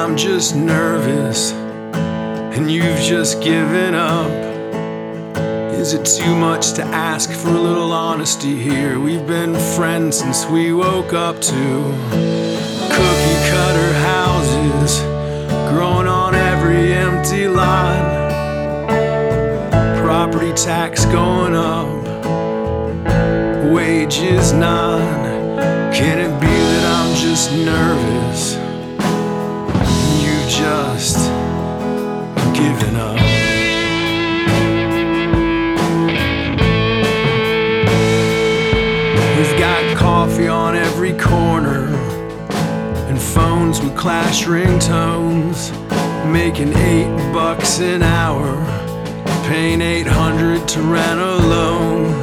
I'm just nervous and you've just given up? Is it too much to ask for a little honesty here? We've been friends since we woke up to cookie cutter houses growing on every empty lot. Property tax going up, wages not. Can it be that I'm just nervous and you've just given up? We've got coffee on every corner and phones with clash ringtones, making $8 an hour, paying $800 to rent a loan.